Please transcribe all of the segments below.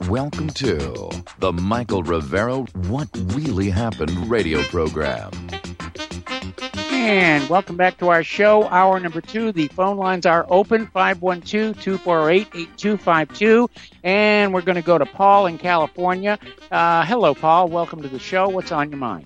Welcome to the Michael Rivero What Really Happened radio program. And welcome back to our show, hour number 2. The phone lines are open, 512-248-8252. And we're going to go to Paul in California. Hello, Paul. Welcome to the show. What's on your mind?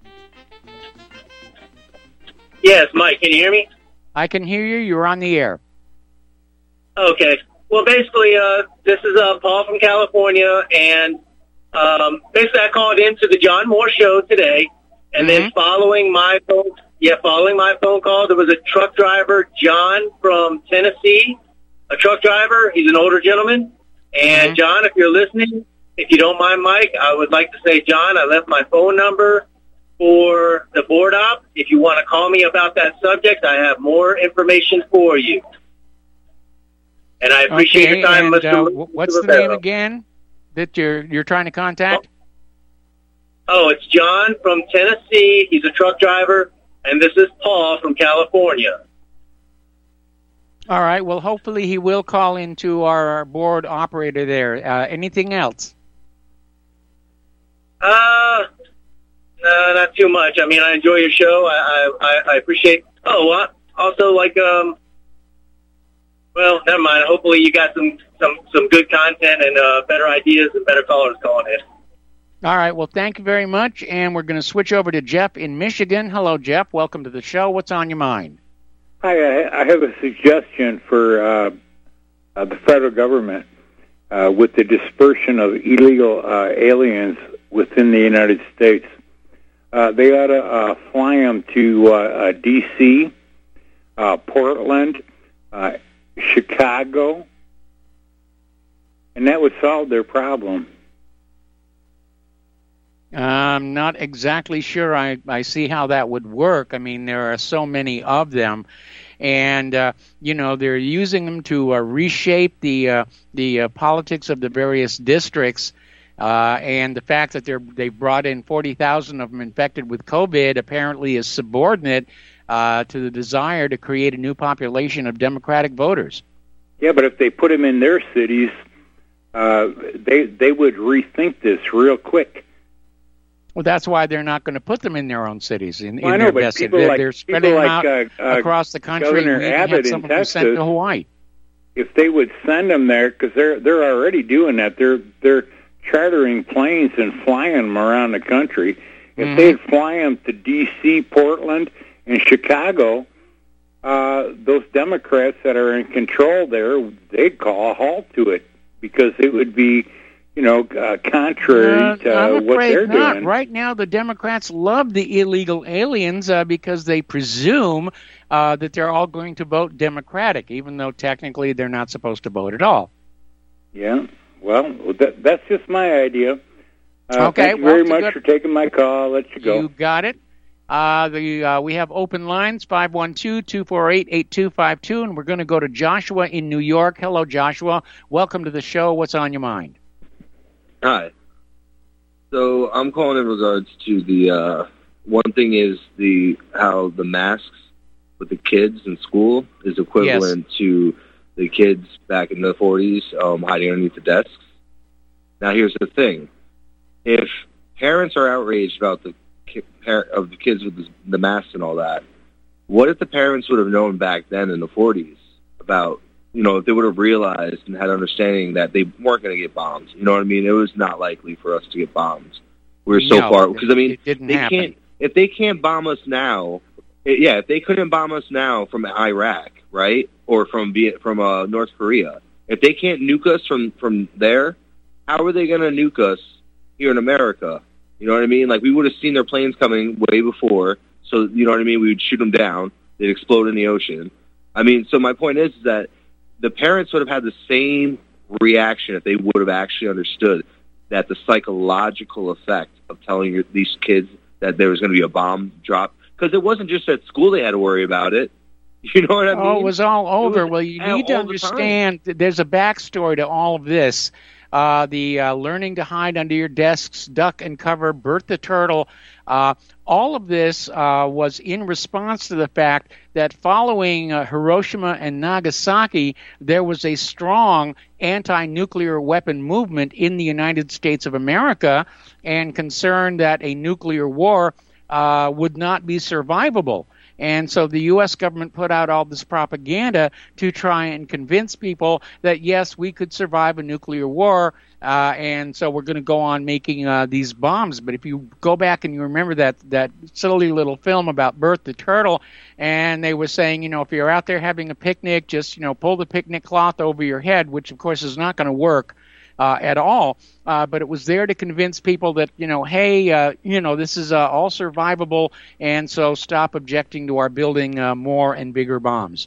Yes, Mike, can you hear me? I can hear you. You're on the air. Okay. Well, basically, this is Paul from California, and basically I called into the John Moore show today, and then following my phone call, there was a truck driver, John from Tennessee, a truck driver. He's an older gentleman. And, John, if you're listening, if you don't mind, Mike, I would like to say, John, I left my phone number for the board op. If you want to call me about that subject, I have more information for you. And I appreciate your time, Mr. What's the name again that you're trying to contact? Oh, it's John from Tennessee. He's a truck driver. And this is Paul from California. All right. Well, hopefully he will call into our board operator there. Anything else? No, not too much. I mean, I enjoy your show. I appreciate. Oh, also like well, never mind. Hopefully you got some good content and better ideas and better callers calling in. All right. Well, thank you very much. And we're going to switch over to Jeff in Michigan. Hello, Jeff. Welcome to the show. What's on your mind? Hi. I have a suggestion for the federal government with the dispersion of illegal aliens within the United States. They ought to fly them to D.C., Portland, Chicago, and that would solve their problem. I'm not exactly sure I see how that would work. I mean, there are so many of them, and they're using them to reshape the politics of the various districts, and the fact that they've brought in 40,000 of them infected with COVID apparently is subordinate to the desire to create a new population of Democratic voters. Yeah, but if they put them in their cities, they would rethink this real quick. Well, that's why they're not going to put them in their own cities. They're spreading them out across the country. Governor Abbott in Texas, sent to Hawaii. If they would send them there, because they're already doing that. They're chartering planes and flying them around the country. If they'd fly them to D.C., Portland, and Chicago, those Democrats that are in control there, they'd call a halt to it because it would be, contrary to what they're doing. Right now, the Democrats love the illegal aliens because they presume that they're all going to vote Democratic, even though technically they're not supposed to vote at all. Yeah, well, that's just my idea. Okay, thank you very much for taking my call. I'll let you go. You got it. We have open lines, 512-248-8252, and we're going to go to Joshua in New York. Hello, Joshua. Welcome to the show. What's on your mind? Hi. So I'm calling in regards to the one thing is how the masks with the kids in school is equivalent to the kids back in the 40s hiding underneath the desks. Now here's the thing: if parents are outraged about the kids with the masks and all that, what if the parents would have known back then in the 40s about, if they would have realized and had understanding that they weren't going to get bombed? You know what I mean? It was not likely for us to get bombed. We're so far, because if they can't bomb us now, if they couldn't bomb us now from Iraq, right, or from North Korea, if they can't nuke us from there, how are they going to nuke us here in America? You know what I mean? Like, we would have seen their planes coming way before, so, you know what I mean? We would shoot them down. They'd explode in the ocean. I mean, so my point is that the parents would have had the same reaction if they would have actually understood that the psychological effect of telling these kids that there was going to be a bomb drop, because it wasn't just at school they had to worry about it. You know what I mean? Oh, it was all over. Well, you need to understand that there's a backstory to all of this. the learning to hide under your desks, duck and cover, Bert the Turtle. All of this was in response to the fact that following Hiroshima and Nagasaki, there was a strong anti-nuclear weapon movement in the United States of America, and concern that a nuclear war would not be survivable. And so the U.S. government put out all this propaganda to try and convince people that, yes, we could survive a nuclear war, and so we're going to go on making these bombs. But if you go back and you remember that silly little film about Bert the Turtle, and they were saying, if you're out there having a picnic, just, pull the picnic cloth over your head, which, of course, is not going to work at all. But it was there to convince people that, hey, this is all survivable, and so stop objecting to our building more and bigger bombs.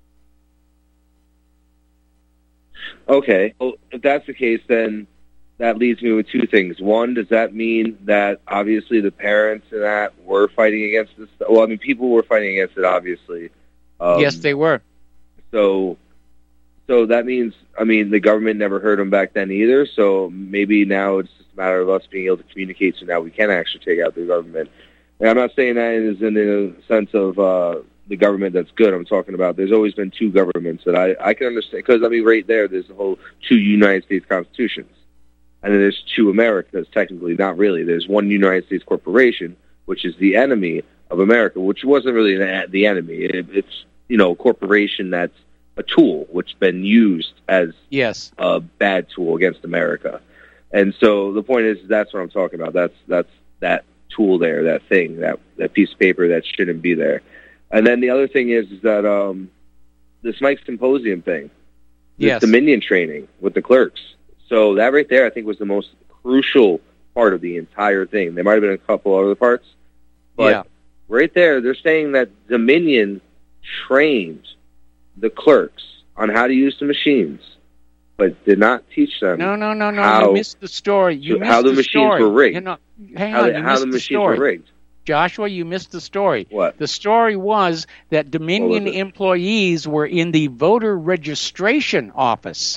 Okay. Well, if that's the case, then that leaves me with two things. One, does that mean that obviously the parents and that were fighting against this? Well, people were fighting against it, obviously. Yes, they were. So that means, the government never heard them back then either, so maybe now it's just a matter of us being able to communicate, so now we can actually take out the government. And I'm not saying that is in the sense of the government that's good. I'm talking about there's always been two governments that I can understand, because, right there's the whole two United States constitutions, and then there's two Americas, technically, not really. There's one United States corporation, which is the enemy of America, which wasn't really the enemy. It's, a corporation that's a tool which been used as a bad tool against America. And so the point is, that's what I'm talking about. That's that tool there, that thing, that piece of paper that shouldn't be there. And then the other thing is that this Mike Symposium thing, this Dominion training with the clerks. So that right there, I think, was the most crucial part of the entire thing. There might have been a couple other parts, but right there, they're saying that Dominion trained the clerks on how to use the machines, but did not teach them. No. You missed the story. How the machines were rigged. How the machines were rigged. Joshua, you missed the story. What? The story was that Dominion employees were in the voter registration office.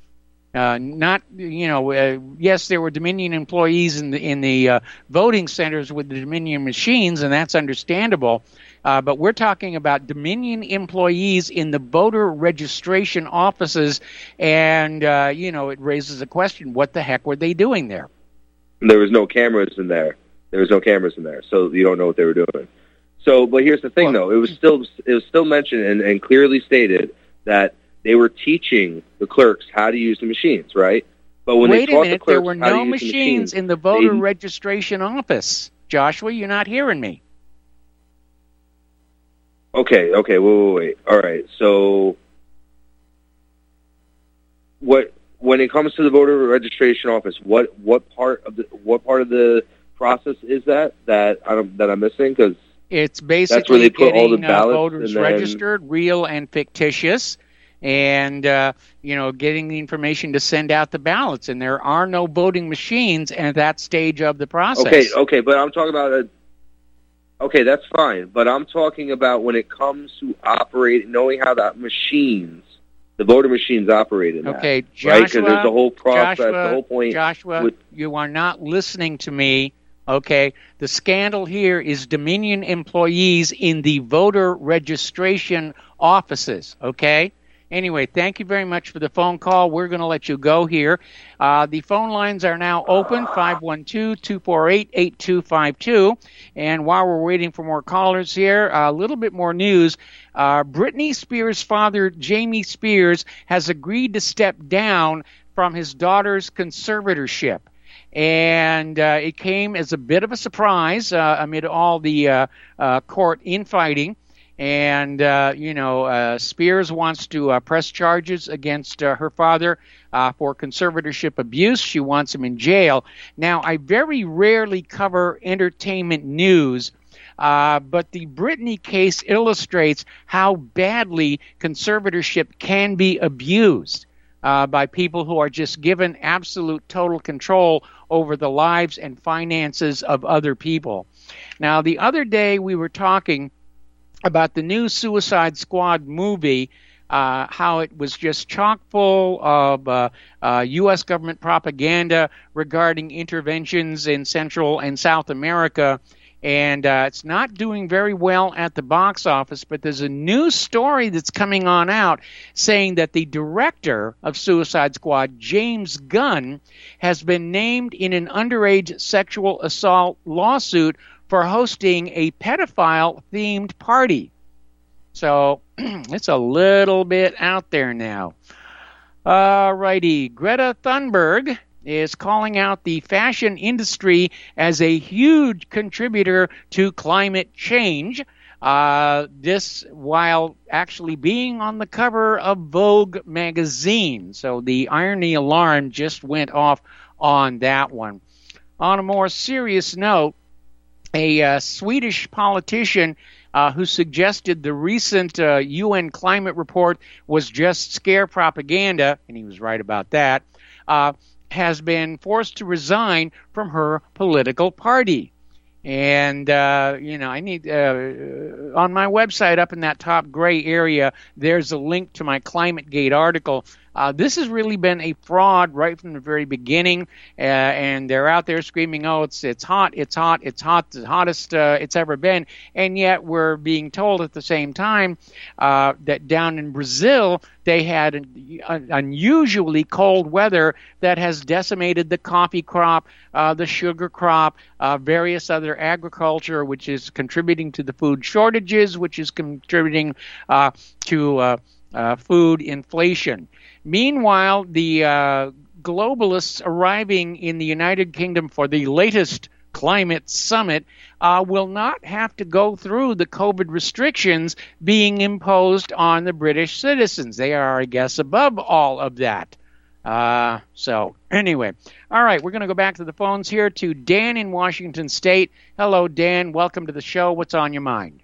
Yes, there were Dominion employees in the voting centers with the Dominion machines, and that's understandable. But we're talking about Dominion employees in the voter registration offices, and, it raises a question, what the heck were they doing there? There was no cameras in there. So you don't know what they were doing. So, but here's the thing, though. It was still mentioned and clearly stated that they were teaching the clerks how to use the machines, right? But when Wait they taught a minute, the clerks there were no machines in the voter registration office. Joshua, you're not hearing me. Okay, wait. All right, so when it comes to the voter registration office, what part of the process is that I'm missing? Because it's basically that's where they put all the ballots, voters registered, real and fictitious, and getting the information to send out the ballots. And there are no voting machines at that stage of the process. Okay, but I'm talking about okay, that's fine. But I'm talking about when it comes to knowing how the voter machines operate in that. Okay, Joshua, right? Because there's the whole process, the whole point. Joshua, you are not listening to me. Okay, the scandal here is Dominion employees in the voter registration offices. Okay. Anyway, thank you very much for the phone call. We're going to let you go here. The phone lines are now open, 512-248-8252. And while we're waiting for more callers here, a little bit more news. Britney Spears' father, Jamie Spears, has agreed to step down from his daughter's conservatorship. And it came as a bit of a surprise amid all the court infighting. And, Spears wants to press charges against her father for conservatorship abuse. She wants him in jail. Now, I very rarely cover entertainment news, but the Britney case illustrates how badly conservatorship can be abused by people who are just given absolute total control over the lives and finances of other people. Now, the other day we were talking about the new Suicide Squad movie how it was just chock full of U.S. government propaganda regarding interventions in Central and South America. And it's not doing very well at the box office, but there's a new story that's coming on out saying that the director of Suicide Squad, James Gunn, has been named in an underage sexual assault lawsuit for hosting a pedophile-themed party. So it's a little bit out there now. Righty, Greta Thunberg is calling out the fashion industry as a huge contributor to climate change. This while actually being on the cover of Vogue magazine. So the irony alarm just went off on that one. On a more serious note, a Swedish politician who suggested the recent UN climate report was just scare propaganda, and he was right about that, has been forced to resign from her political party. And, I need, on my website up in that top gray area, there's a link to my ClimateGate article. This has really been a fraud right from the very beginning, and they're out there screaming, oh, it's hot, the hottest it's ever been, and yet we're being told at the same time that down in Brazil they had unusually cold weather that has decimated the coffee crop, the sugar crop, various other agriculture, which is contributing to the food shortages, which is contributing to food inflation. Meanwhile, the globalists arriving in the United Kingdom for the latest climate summit will not have to go through the COVID restrictions being imposed on the British citizens. They are, I guess, above all of that. So anyway, all right, we're going to go back to the phones here to Dan in Washington State. Hello, Dan. Welcome to the show. What's on your mind?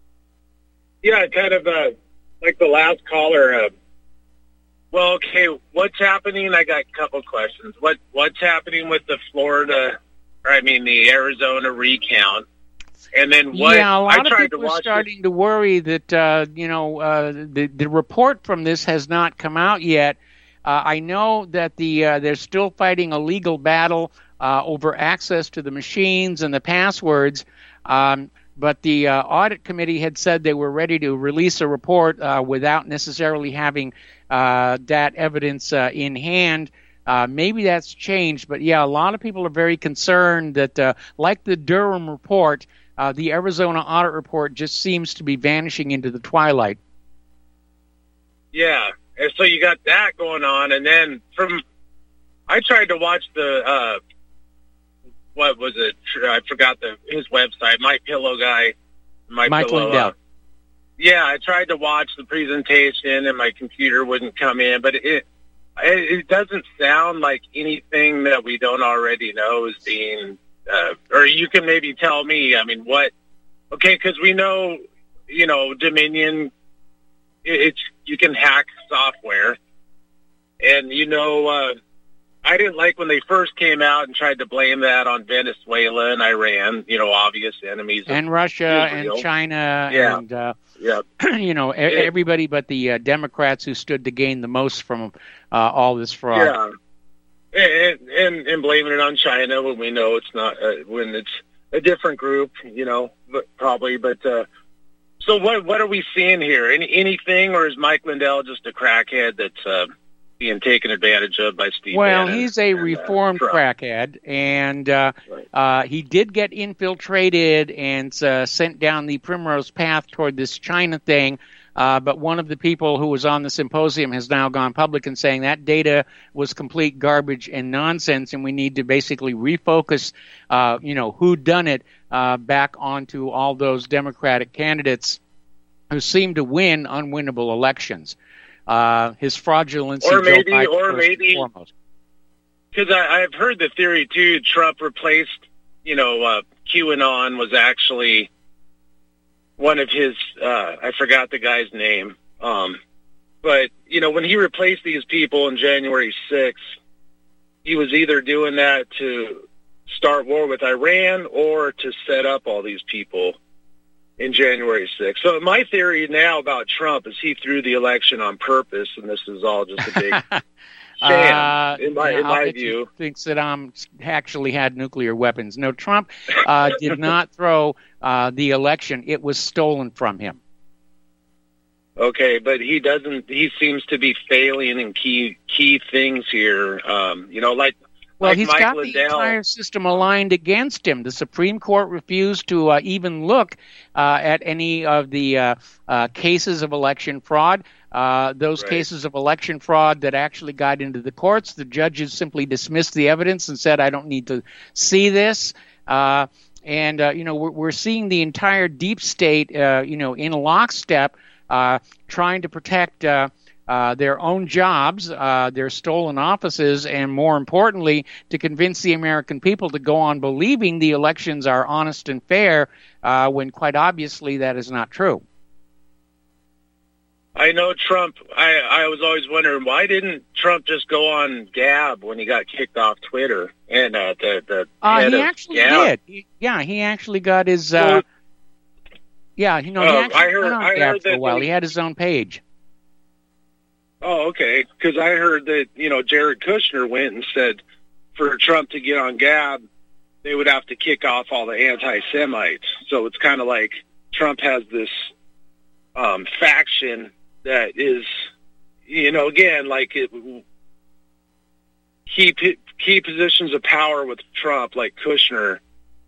Yeah, kind of like the last caller. Well, okay, what's happening? I got a couple questions. What's happening with the the Arizona recount? And then what? Yeah, a lot of people are starting to worry that the report from this has not come out yet. I know that they're still fighting a legal battle over access to the machines and the passwords. But the audit committee had said they were ready to release a report without necessarily having that evidence in hand. Maybe that's changed, but yeah, a lot of people are very concerned that, like the Durham report, the Arizona audit report just seems to be vanishing into the twilight. Yeah, and so you got that going on, and then I tried to watch the what was it? I forgot his website. My Pillow guy, Mike Lindell. Yeah, I tried to watch the presentation, and my computer wouldn't come in. But it doesn't sound like anything that we don't already know is being. Or you can maybe tell me. I mean, what? Okay, because we know, Dominion. You can hack software, and I didn't like when they first came out and tried to blame that on Venezuela and Iran, obvious enemies. And Russia Israel. And China and, everybody but the Democrats who stood to gain the most from all this fraud. Yeah, and blaming it on China when we know it's not, when it's a different group, probably. But so what are we seeing here? Anything, or is Mike Lindell just a crackhead that's being taken advantage of by Steve Bannon? He's a reformed crackhead, and he did get infiltrated and sent down the primrose path toward this China thing. But one of the people who was on the symposium has now gone public and saying that data was complete garbage and nonsense, and we need to basically refocus, who done it back onto all those Democratic candidates who seem to win unwinnable elections. His fraudulency, or maybe, because I've heard the theory too. Trump replaced, QAnon was actually one of his. I forgot the guy's name, but when he replaced these people on January 6th, he was either doing that to start war with Iran or to set up all these people in January 6th. So my theory now about Trump is he threw the election on purpose, and this is all just a big sham, in my view. Thinks Saddam actually had nuclear weapons. No, Trump did not throw the election. It was stolen from him. Okay, but he doesn't. He seems to be failing in key things here. Well, he's Mike got Lindell. The entire system aligned against him. The Supreme Court refused to even look at any of the cases of election fraud. Those cases of election fraud that actually got into the courts, the judges simply dismissed the evidence and said, "I don't need to see this." We're seeing the entire deep state, in lockstep, trying to protect their own jobs, their stolen offices, and more importantly, to convince the American people to go on believing the elections are honest and fair, when quite obviously that is not true. I know Trump. I was always wondering, why didn't Trump just go on Gab when he got kicked off Twitter? And the head he of actually Gab. did. He actually got his. He I actually went on Gab for a while. He had his own page. Oh, okay. Because I heard that, Jared Kushner went and said for Trump to get on Gab, they would have to kick off all the anti-Semites. So it's kind of like Trump has this faction that is, again, like key positions of power with Trump, like Kushner,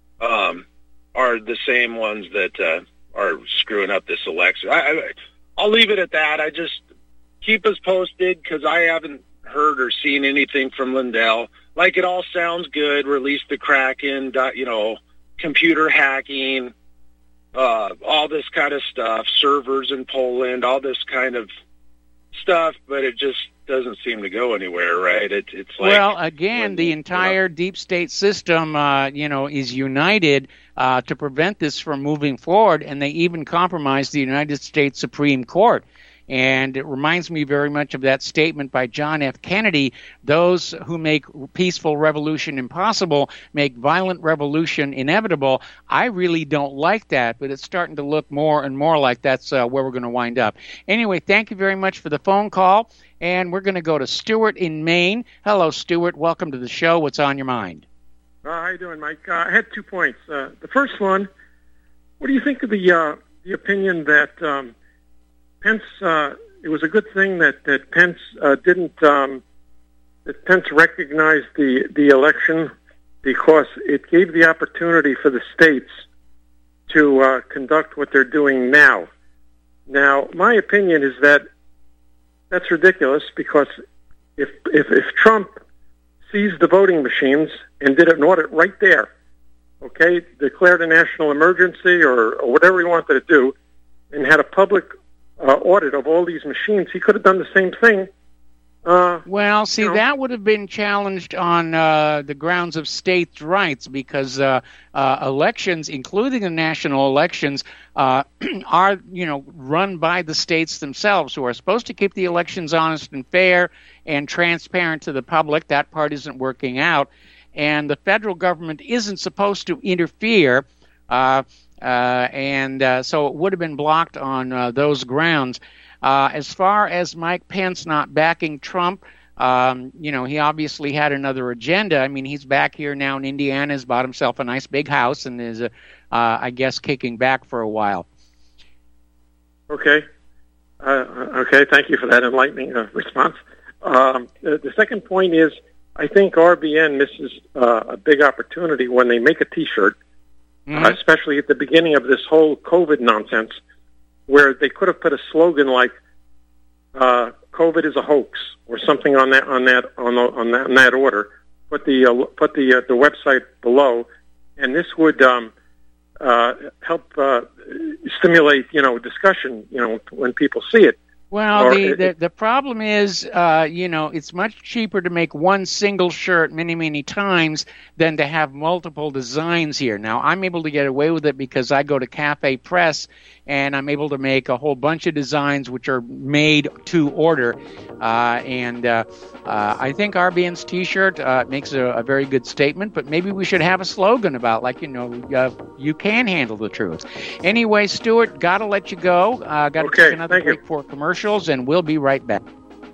are the same ones that are screwing up this election. I'll leave it at that. I just keep us posted, because I haven't heard or seen anything from Lindell. Like, it all sounds good. Release the Kraken, computer hacking, all this kind of stuff, servers in Poland, all this kind of stuff, but it just doesn't seem to go anywhere, right? It's like, well, again, the entire deep state system, is united to prevent this from moving forward, and they even compromised the United States Supreme Court. And it reminds me very much of that statement by John F. Kennedy: those who make peaceful revolution impossible make violent revolution inevitable. I really don't like that, but it's starting to look more and more like that's where we're going to wind up. Anyway, thank you very much for the phone call, and we're going to go to Stuart in Maine. Hello, Stuart. Welcome to the show. What's on your mind? How you doing, Mike? I had 2 points. The first one, what do you think of the opinion that Pence, it was a good thing that Pence didn't that Pence recognized the election, because it gave the opportunity for the states to conduct what they're doing now. Now, my opinion is that that's ridiculous, because if Trump seized the voting machines and did an audit right there, okay, declared a national emergency or whatever he wanted to do, and had a public audit of all these machines, he could have done the same thing. That would have been challenged on the grounds of states' rights, because elections, including the national elections, are run by the states themselves, who are supposed to keep the elections honest and fair and transparent to the public. That part isn't working out, and the federal government isn't supposed to interfere. So it would have been blocked on those grounds. As far as Mike Pence not backing Trump, he obviously had another agenda. I mean, he's back here now in Indiana, has bought himself a nice big house, and is, I guess, kicking back for a while. Okay. Okay, thank you for that enlightening response. The second point is, I think RBN misses a big opportunity when they make a T-shirt, especially at the beginning of this whole COVID nonsense, where they could have put a slogan like "COVID is a hoax" or something on that order. Put the website below, and this would help stimulate discussion when people see it. Well, the problem is, it's much cheaper to make one single shirt many, many times than to have multiple designs here. Now, I'm able to get away with it because I go to Cafe Press, and I'm able to make a whole bunch of designs which are made to order. I think RBN's T-shirt makes a very good statement, but maybe we should have a slogan about, you can handle the truth. Anyway, Stuart, got to let you go. Got to take another break for commercials, and we'll be right back.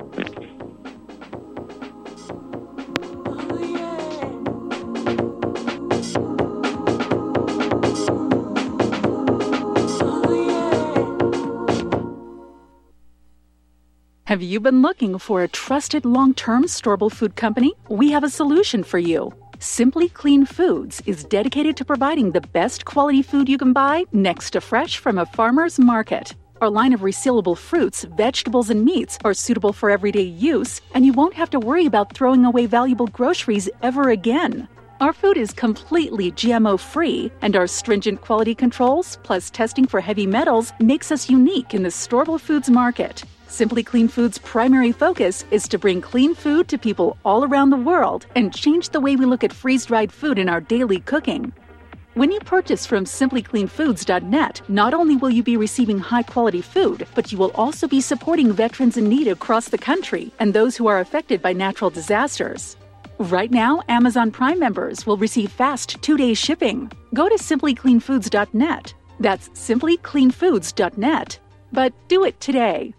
Have you been looking for a trusted long-term storable food company? We have a solution for you. Simply Clean Foods is dedicated to providing the best quality food you can buy next to fresh from a farmer's market. Our line of resealable fruits, vegetables, and meats are suitable for everyday use, and you won't have to worry about throwing away valuable groceries ever again. Our food is completely GMO-free, and our stringent quality controls, plus testing for heavy metals, makes us unique in the storable foods market. Simply Clean Foods' primary focus is to bring clean food to people all around the world and change the way we look at freeze-dried food in our daily cooking. When you purchase from simplycleanfoods.net, not only will you be receiving high-quality food, but you will also be supporting veterans in need across the country and those who are affected by natural disasters. Right now, Amazon Prime members will receive fast 2-day shipping. Go to simplycleanfoods.net. That's simplycleanfoods.net. But do it today.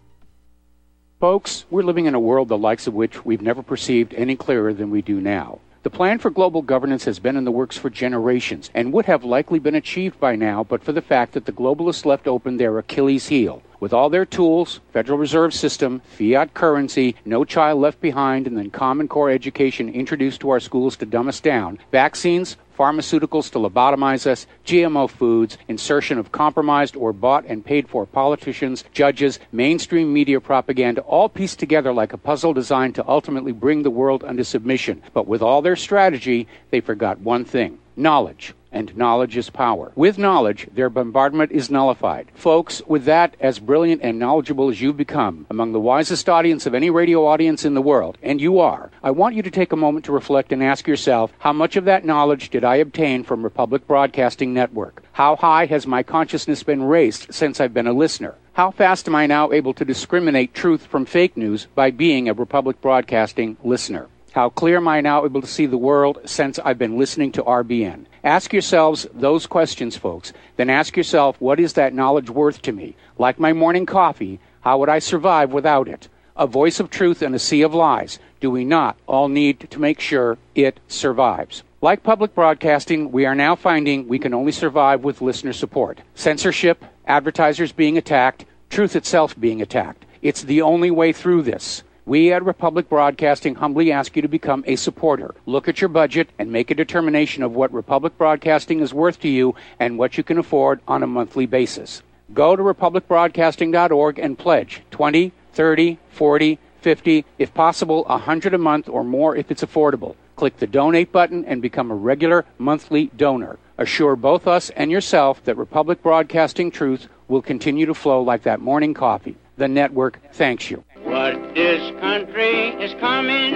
Folks, we're living in a world the likes of which we've never perceived any clearer than we do now. The plan for global governance has been in the works for generations and would have likely been achieved by now but for the fact that the globalists left open their Achilles heel. With all their tools, Federal Reserve System, fiat currency, no child left behind, and then Common Core education introduced to our schools to dumb us down, vaccines, pharmaceuticals to lobotomize us, GMO foods, insertion of compromised or bought and paid for politicians, judges, mainstream media propaganda, all pieced together like a puzzle designed to ultimately bring the world under submission. But with all their strategy, they forgot one thing: knowledge. And knowledge is power. With knowledge, their bombardment is nullified. Folks, with that, as brilliant and knowledgeable as you've become, among the wisest audience of any radio audience in the world, and you are, I want you to take a moment to reflect and ask yourself, how much of that knowledge did I obtain from Republic Broadcasting Network? How high has my consciousness been raised since I've been a listener? How fast am I now able to discriminate truth from fake news by being a Republic Broadcasting listener? How clear am I now able to see the world since I've been listening to RBN? Ask yourselves those questions, folks. Then ask yourself, what is that knowledge worth to me? Like my morning coffee, how would I survive without it? A voice of truth in a sea of lies. Do we not all need to make sure it survives? Like public broadcasting, we are now finding we can only survive with listener support. Censorship, advertisers being attacked, truth itself being attacked. It's the only way through this. We at Republic Broadcasting humbly ask you to become a supporter. Look at your budget and make a determination of what Republic Broadcasting is worth to you and what you can afford on a monthly basis. Go to republicbroadcasting.org and pledge $20, $30, $40, $50, if possible, $100 a month or more if it's affordable. Click the donate button and become a regular monthly donor. Assure both us and yourself that Republic Broadcasting truth will continue to flow like that morning coffee. The network thanks you. What this country is coming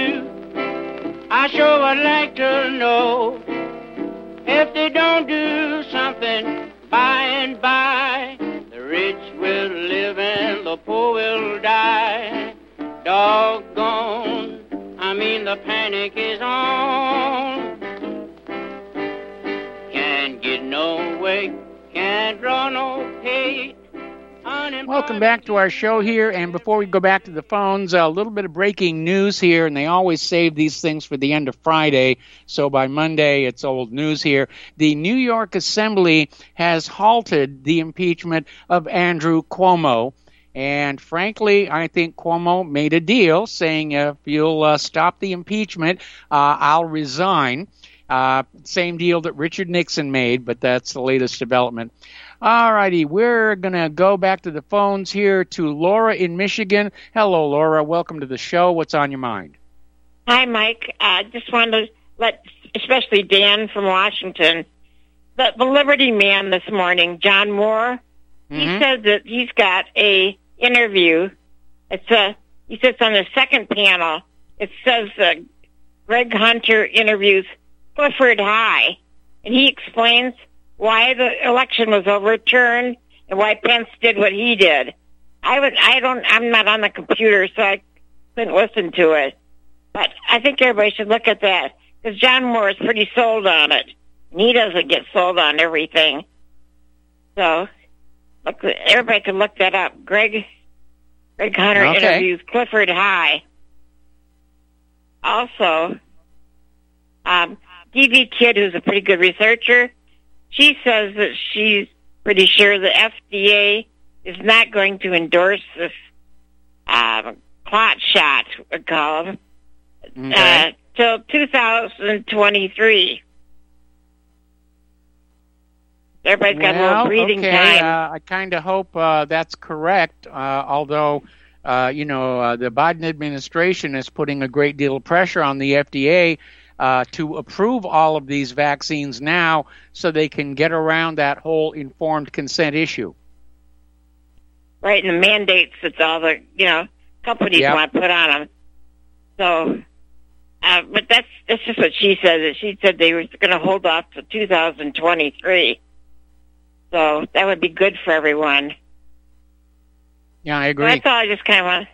to, I sure would like to know. If they don't do something by and by, the rich will live and the poor will die. Doggone, the panic is on. Can't get no way, can't draw no pay. Welcome back to our show here, and before we go back to the phones, a little bit of breaking news here, and they always save these things for the end of Friday, so by Monday it's old news here. The New York Assembly has halted the impeachment of Andrew Cuomo, and frankly, I think Cuomo made a deal saying if you'll stop the impeachment, I'll resign. Same deal that Richard Nixon made, but that's the latest development. All righty, we're going to go back to the phones here to Laura in Michigan. Hello, Laura. Welcome to the show. What's on your mind? Hi, Mike. Just wanted to let, especially Dan from Washington, the Liberty Man this morning, John Moore, he said that he's got a interview. He sits on the second panel. It says Greg Hunter interviews Clifford High, and he explains why the election was overturned and why Pence did what he did. I'm not on the computer, so I couldn't listen to it. But I think everybody should look at that, because John Moore is pretty sold on it, and he doesn't get sold on everything. So everybody can look that up. Greg Hunter interviews Clifford High. Also, D.V. Kidd, who's a pretty good researcher, she says that she's pretty sure the FDA is not going to endorse this clot shot, we call them, till 2023. Everybody's got a little breathing time. I kind of hope that's correct, although, the Biden administration is putting a great deal of pressure on the FDA to approve all of these vaccines now so they can get around that whole informed consent issue. Right, and the mandates that all the, companies want to put on them. So, but that's just what she said. She said they were going to hold off to 2023. So that would be good for everyone. Yeah, I agree. So that's all. I just kind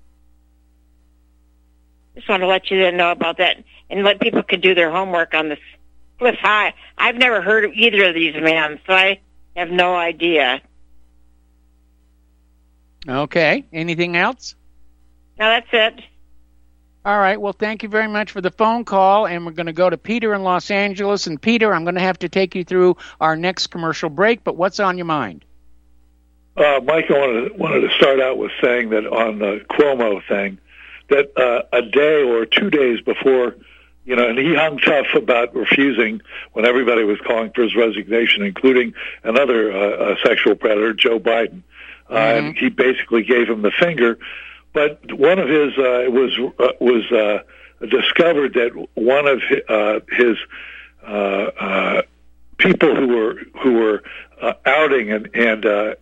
of want to let you know about that and let people can do their homework on this Cliff High. I've never heard of either of these men, so I have no idea. Okay. Anything else? No, that's it. All right. Well, thank you very much for the phone call, and we're going to go to Peter in Los Angeles. And, Peter, I'm going to have to take you through our next commercial break, but what's on your mind? Mike, I wanted to start out with saying that on the Cuomo thing, that a day or 2 days before, and he hung tough about refusing when everybody was calling for his resignation, including another sexual predator, Joe Biden. And he basically gave him the finger. But one of his was discovered that one of his people who were outing and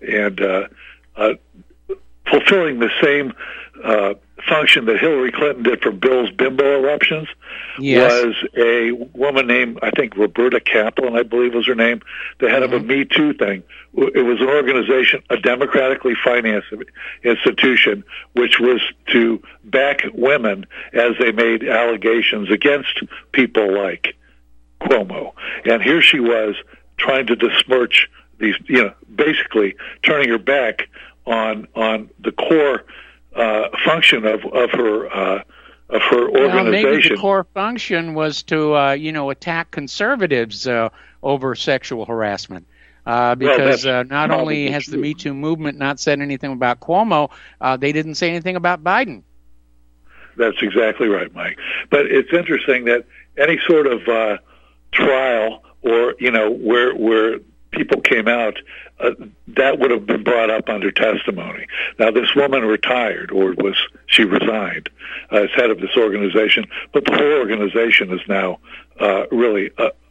fulfilling the same function that Hillary Clinton did for Bill's bimbo eruptions was a woman named, I think, Roberta Kaplan, I believe was her name, the head of a Me Too thing. It was an organization, a democratically financed institution, which was to back women as they made allegations against people like Cuomo. And here she was trying to besmirch these, basically turning her back on the core function of her organization. Well, maybe the core function was to attack conservatives over sexual harassment, because not only has the Me Too movement not said anything about Cuomo, they didn't say anything about Biden. That's exactly right, Mike. But it's interesting that any sort of trial or where people came out, that would have been brought up under testimony. Now, this woman retired, or she resigned as head of this organization, but the whole organization is now really,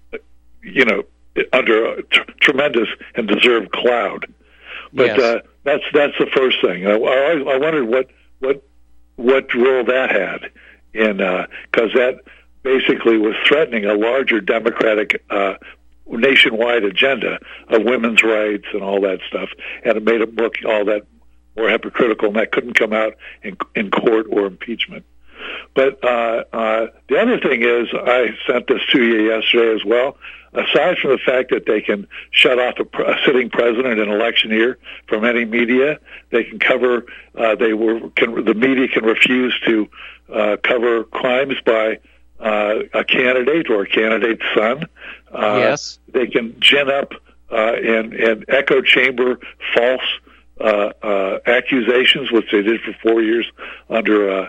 under a tremendous and deserved cloud. But that's the first thing. I wondered what role that had in, because that basically was threatening a larger Democratic nationwide agenda of women's rights and all that stuff, and it made it look all that more hypocritical, and that couldn't come out in court or impeachment. But the other thing is, I sent this to you yesterday as well. Aside from the fact that they can shut off a sitting president and election year from any media, they can cover. The media can refuse to cover crimes by a candidate or a candidate's son. They can gin up and echo chamber false accusations, which they did for 4 years under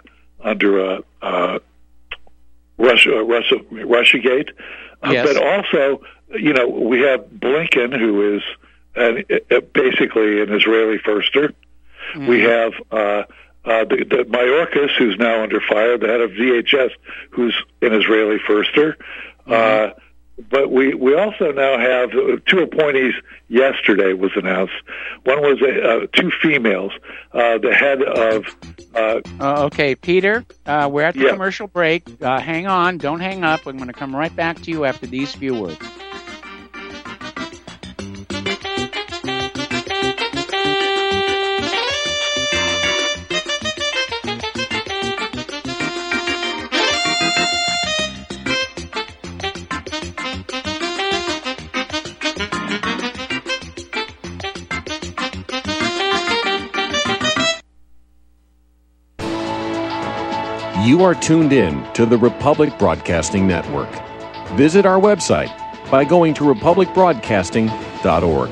Russiagate. But also, we have Blinken, who is basically an Israeli firster. We have the Mayorkas, who's now under fire, the head of DHS, who's an Israeli firster. But we also now have two appointees. Yesterday was announced. One was two females. The head of. Okay, Peter. We're at the commercial break. Hang on. Don't hang up. I'm going to come right back to you after these few words. You are tuned in to the Republic Broadcasting Network. Visit our website by going to republicbroadcasting.org.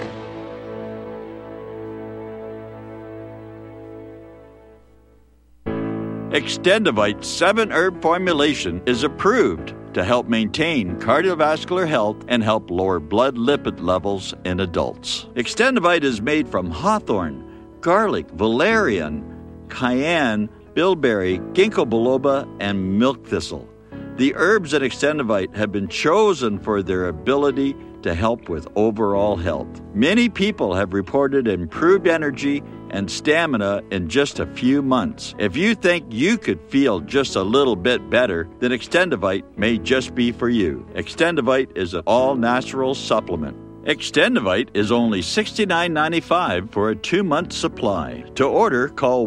Extendivite 7-herb formulation is approved to help maintain cardiovascular health and help lower blood lipid levels in adults. Extendivite is made from hawthorn, garlic, valerian, cayenne, bilberry, ginkgo biloba, and milk thistle. The herbs in Extendivite have been chosen for their ability to help with overall health. Many people have reported improved energy and stamina in just a few months. If you think you could feel just a little bit better, then Extendivite may just be for you. Extendivite is an all-natural supplement. Extendivite is only $69.95 for a 2-month supply. To order, call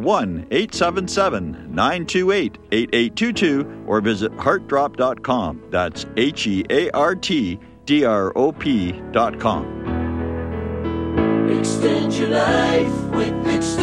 1-877-928-8822 or visit heartdrop.com. That's HEARTDROP.com. Extend your life with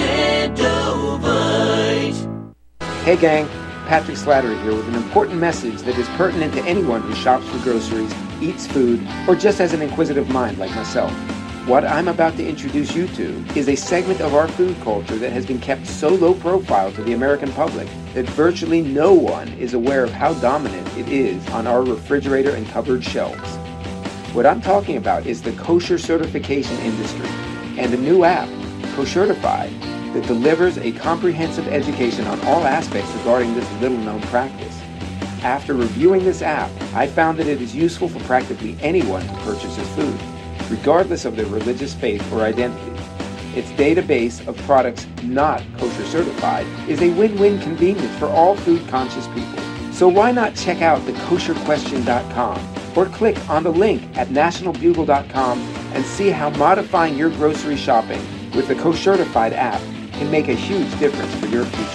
Extendivite. Hey gang, Patrick Slattery here with an important message that is pertinent to anyone who shops for groceries, eats food, or just has an inquisitive mind like myself. What I'm about to introduce you to is a segment of our food culture that has been kept so low profile to the American public that virtually no one is aware of how dominant it is on our refrigerator and cupboard shelves. What I'm talking about is the kosher certification industry and a new app, Koshertified, that delivers a comprehensive education on all aspects regarding this little-known practice. After reviewing this app, I found that it is useful for practically anyone who purchases food, regardless of their religious faith or identity. Its database of products not kosher certified is a win-win convenience for all food-conscious people. So why not check out thekosherquestion.com or click on the link at nationalbugle.com and see how modifying your grocery shopping with the Koshertified app can make a huge difference for your future.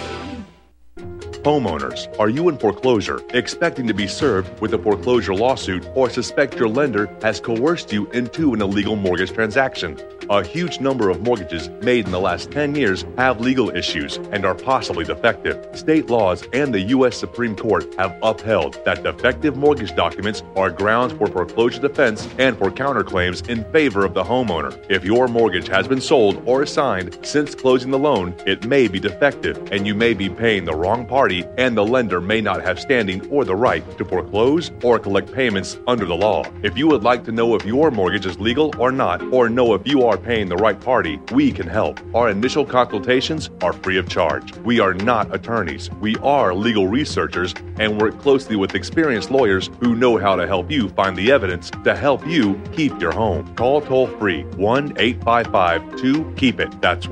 Homeowners, are you in foreclosure, expecting to be served with a foreclosure lawsuit, or suspect your lender has coerced you into an illegal mortgage transaction? A huge number of mortgages made in the last 10 years have legal issues and are possibly defective. State laws and the U.S. Supreme Court have upheld that defective mortgage documents are grounds for foreclosure defense and for counterclaims in favor of the homeowner. If your mortgage has been sold or assigned since closing the loan, it may be defective and you may be paying the wrong party, and the lender may not have standing or the right to foreclose or collect payments under the law. If you would like to know if your mortgage is legal or not, or know if you are paying the right party, we can help. Our initial consultations are free of charge. We are not attorneys. We are legal researchers and work closely with experienced lawyers who know how to help you find the evidence to help you keep your home. Call toll-free 1-855-2-KEEP-IT. That's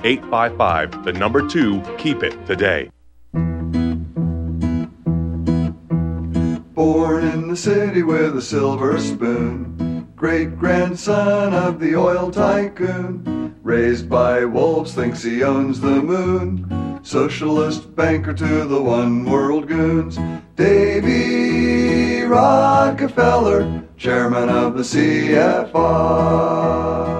1-855-2-KEEP-IT today. Born in the city with a silver spoon, great-grandson of the oil tycoon, raised by wolves, thinks he owns the moon, socialist banker to the one-world goons, Davy Rockefeller, chairman of the CFR.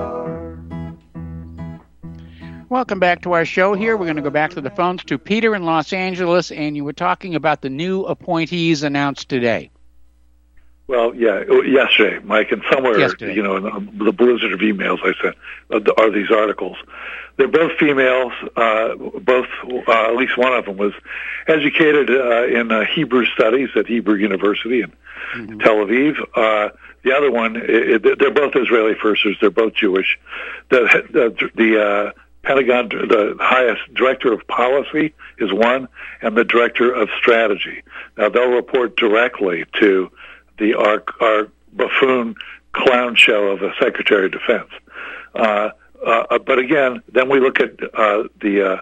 Welcome back to our show here. We're going to go back to the phones to Peter in Los Angeles, and you were talking about the new appointees announced today. Well, yeah, yesterday, Mike, and somewhere, yesterday. In the blizzard of emails I sent are these articles. They're both females. Both, at least one of them was educated in Hebrew studies at Hebrew University in Tel Aviv. The other one, they're both Israeli firsters. They're both Jewish. The Pentagon, the highest director of policy is one, and the director of strategy. Now they'll report directly to our buffoon clown show of a Secretary of Defense. But again, then we look at the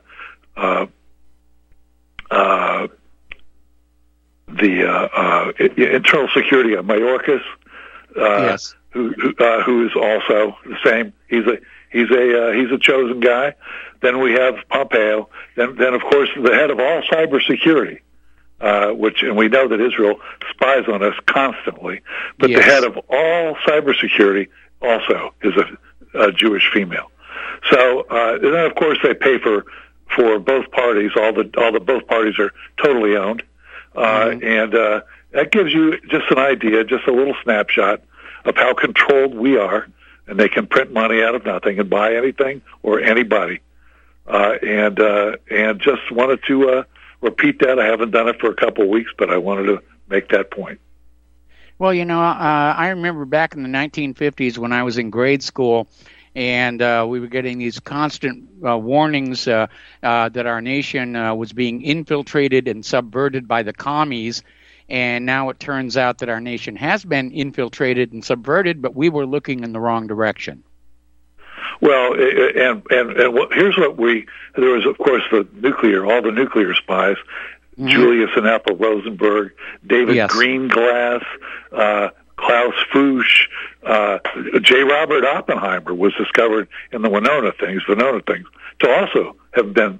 internal security of Mayorkas, yes. who is also the same. He's a chosen guy. Then we have Pompeo. Then of course the head of all cybersecurity, and we know that Israel spies on us constantly. But yes. the head of all cybersecurity also is a Jewish female. So and then of course they pay for both parties. All the both parties are totally owned, and that gives you just an idea, just a little snapshot of how controlled we are. And they can print money out of nothing and buy anything or anybody. And just wanted to repeat that. I haven't done it for a couple of weeks, but I wanted to make that point. Well, I remember back in the 1950s when I was in grade school, and we were getting these constant warnings that our nation was being infiltrated and subverted by the commies. And now it turns out that our nation has been infiltrated and subverted, but we were looking in the wrong direction. Well, and here's what there was, of course, all the nuclear spies, Julius and Ethel Rosenberg, David yes. Greenglass, Klaus Fuchs, J. Robert Oppenheimer was discovered in the Venona things to also have been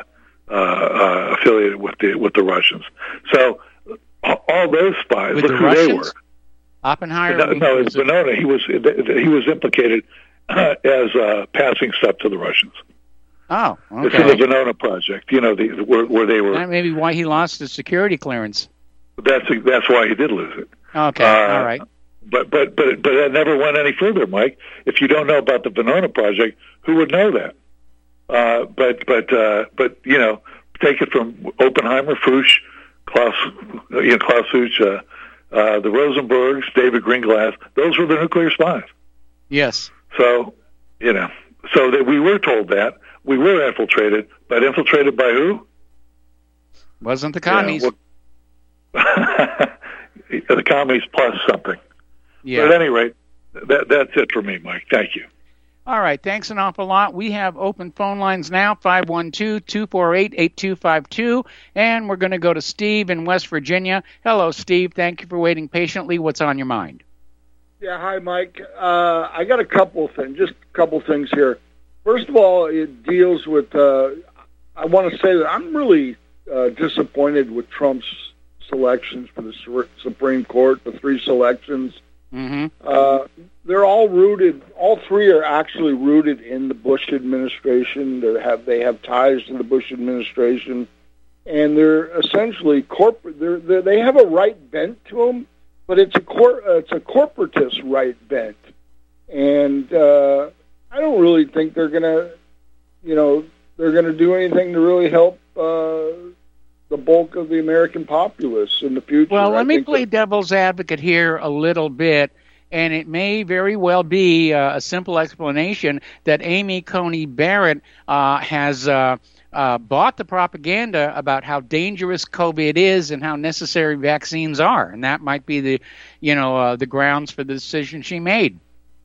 affiliated with the Russians. So all those spies, with look the who Russians? they were. Oppenheimer? No, it's Venona. He was implicated as passing stuff to the Russians. Oh, okay. It's the Venona project, where they were. That may be why he lost his security clearance. That's why he did lose it. Okay, all right. But that never went any further, Mike. If you don't know about the Venona project, who would know that? But take it from Oppenheimer, Fuchs, Klaus Fuchs, the Rosenbergs, David Greenglass. Those were the nuclear spies. Yes. So so that we were told that we were infiltrated, but infiltrated by who? Wasn't the commies. The commies plus something. Yeah. But at any rate, that's it for me, Mike. Thank you. All right. Thanks an awful lot. We have open phone lines now, 512-248-8252. And we're going to go to Steve in West Virginia. Hello, Steve. Thank you for waiting patiently. What's on your mind? Yeah, hi, Mike. I got a couple things here. First of all, it deals with, I want to say that I'm really disappointed with Trump's selections for the Supreme Court, the 3 selections. Mm-hmm. They're all three are actually rooted in the Bush administration. They have ties to the Bush administration, and they're essentially corporate. They have a right bent to them, but it's a corporatist right bent, and I don't really think they're gonna do anything to really help the bulk of the American populace in the future. Well, let me play devil's advocate here a little bit, and it may very well be a simple explanation that Amy Coney Barrett has bought the propaganda about how dangerous COVID is and how necessary vaccines are, and that might be the grounds for the decision she made.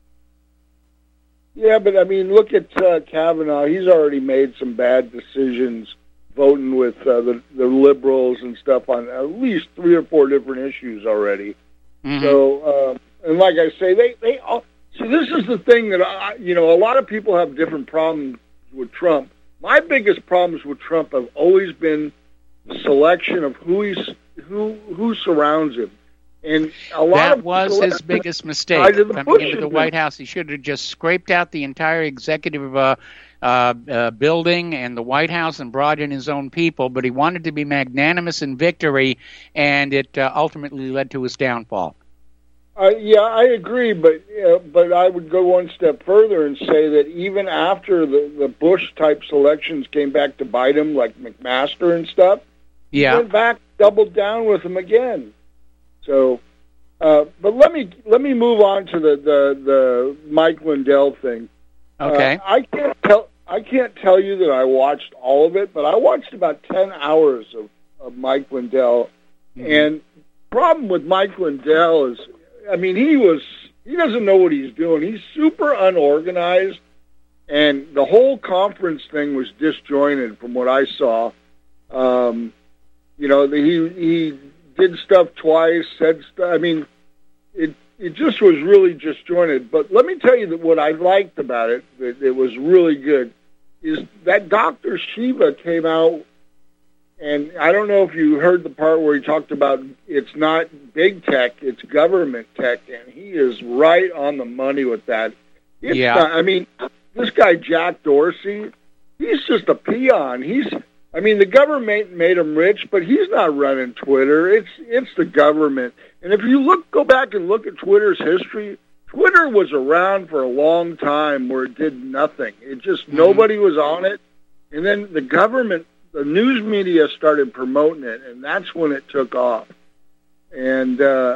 Yeah, but I mean, look at Kavanaugh. He's already made some bad decisions voting with the liberals and stuff on at least 3 or 4 different issues already. Mm-hmm. So, and like I say, they all, so this is the thing that a lot of people have different problems with Trump. My biggest problems with Trump have always been the selection of who surrounds him. And a lot that was his biggest mistake coming into the White House. He should have just scraped out the entire executive building and the White House and brought in his own people, but he wanted to be magnanimous in victory, and it ultimately led to his downfall. Yeah, I agree, but I would go one step further and say that even after the Bush-type selections came back to bite him, like McMaster and stuff, he went back, doubled down with him again. So, but let me move on to the Mike Lindell thing. Okay. I can't tell you that I watched all of it, but I watched about 10 hours of Mike Lindell. Mm-hmm. And the problem with Mike Lindell is I mean, he doesn't know what he's doing. He's super unorganized, and the whole conference thing was disjointed from what I saw. He did stuff twice, said stuff. I mean, it just was really disjointed. But let me tell you that what I liked about it, that it was really good, is that Dr. Shiva came out, and I don't know if you heard the part where he talked about it's not big tech, it's government tech, and he is right on the money with that. I mean, this guy, Jack Dorsey, he's just a peon. The government made him rich, but he's not running Twitter. It's the government. And if you go back and look at Twitter's history, Twitter was around for a long time where it did nothing. It just, nobody was on it. And then the government, the news media started promoting it, and that's when it took off. And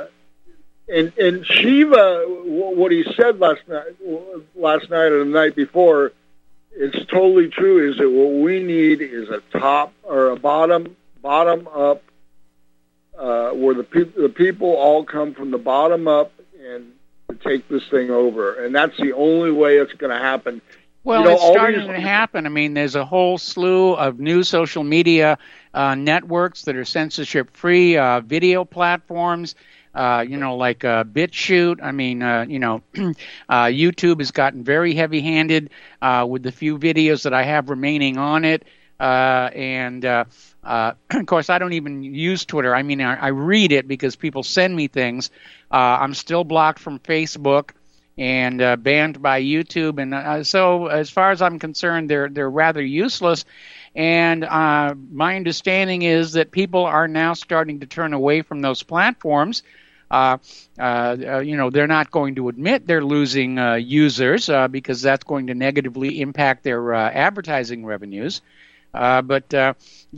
Shiva, what he said last night or the night before, it's totally true, is that what we need is a top or a bottom up, where the people all come from the bottom up and to take this thing over. And that's the only way it's going to happen. Well, it's starting to happen. I mean, there's a whole slew of new social media networks that are censorship-free, video platforms, like BitChute. I mean, YouTube has gotten very heavy-handed with the few videos that I have remaining on it. Of course, I don't even use Twitter. I mean, I read it because people send me things. I'm still blocked from Facebook and banned by YouTube. And so as far as I'm concerned, they're rather useless. And my understanding is that people are now starting to turn away from those platforms. They're not going to admit they're losing users because that's going to negatively impact their advertising revenues. They're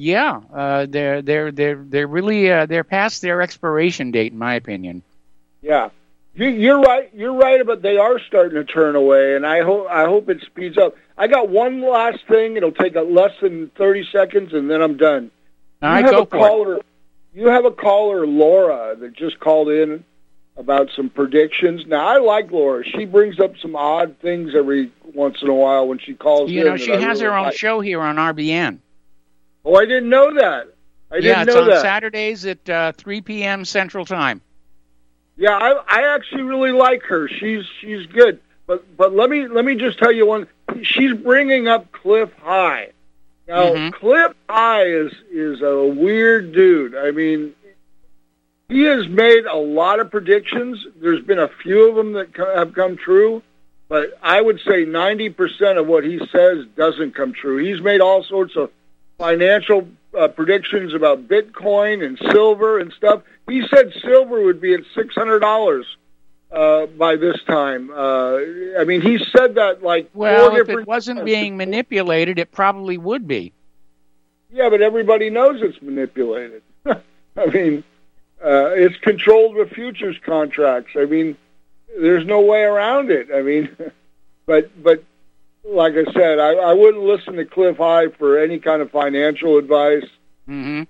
really they're past their expiration date, in my opinion. Yeah, you're right. You're right, but they are starting to turn away, and I hope it speeds up. I got one last thing. It'll take less than 30 seconds, and then I'm done. All right, go for it. You have a caller, Laura, that just called in about some predictions. Now, I like Laura. She brings up some odd things every once in a while when she calls in. You know, she has her own show here on RBN. Oh, I didn't know that. It's on Saturdays at 3 p.m. Central Time. Yeah, I actually really like her. She's good. But let me just tell you one. She's bringing up Cliff High. Now, Cliff High is a weird dude. I mean, he has made a lot of predictions. There's been a few of them that have come true, but I would say 90% of what he says doesn't come true. He's made all sorts of financial predictions about Bitcoin and silver and stuff. He said silver would be at $600 by this time. I mean, he said that like if it wasn't being manipulated, it probably would be. Yeah, but everybody knows it's manipulated. I mean, it's controlled with futures contracts. I mean, there's no way around it. I mean, but like I said, I wouldn't listen to Cliff High for any kind of financial advice. And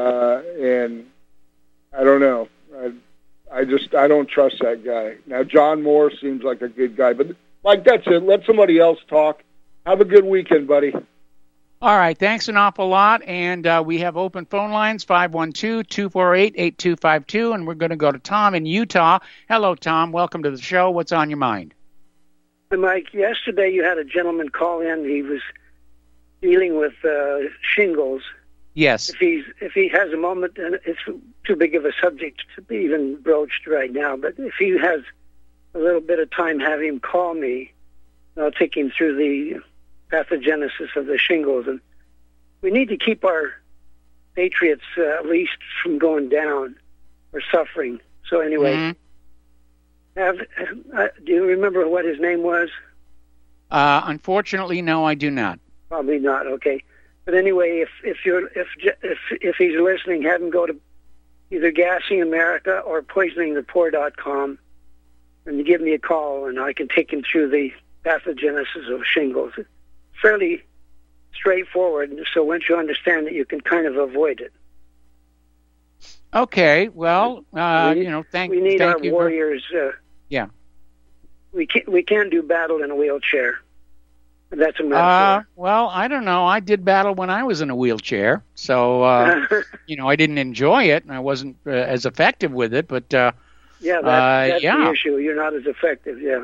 I don't know. I don't trust that guy. Now, John Moore seems like a good guy, but Mike, that's it. Let somebody else talk. Have a good weekend, buddy. All right. Thanks an awful lot. And we have open phone lines, 512-248-8252, and we're going to go to Tom in Utah. Hello, Tom. Welcome to the show. What's on your mind? Hi, Mike. Yesterday you had a gentleman call in. He was dealing with shingles. Yes. If he has a moment, and it's too big of a subject to be even broached right now, but if he has a little bit of time, have him call me. I'll take him through the pathogenesis of the shingles. And we need to keep our patriots at least from going down or suffering. So anyway, do you remember what his name was? Unfortunately, no, I do not. Probably not. Okay. But anyway, if he's listening, have him go to either Gassing America or PoisoningThePoor.com and give me a call, and I can take him through the pathogenesis of shingles. It's fairly straightforward, so once you understand it, you can kind of avoid it. Okay, well, thank we need our you warriors. Yeah. We can't do battle in a wheelchair. That's a metaphor. Well, I don't know. I did battle when I was in a wheelchair, so I didn't enjoy it, and I wasn't as effective with it. But that's the issue. You're not as effective. Yeah.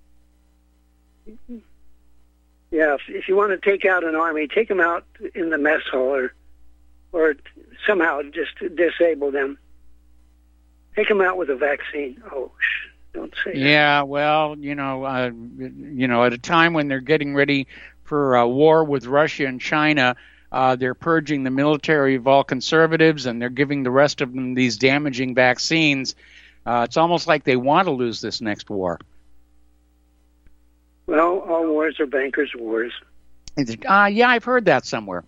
Yeah. If you want to take out an army, take them out in the mess hall, or somehow just disable them. Take them out with a vaccine. Oh, don't say that. Yeah, well, at a time when they're getting ready for a war with Russia and China, they're purging the military of all conservatives, and they're giving the rest of them these damaging vaccines. It's almost like they want to lose this next war. Well, all wars are bankers' wars. Yeah, I've heard that somewhere.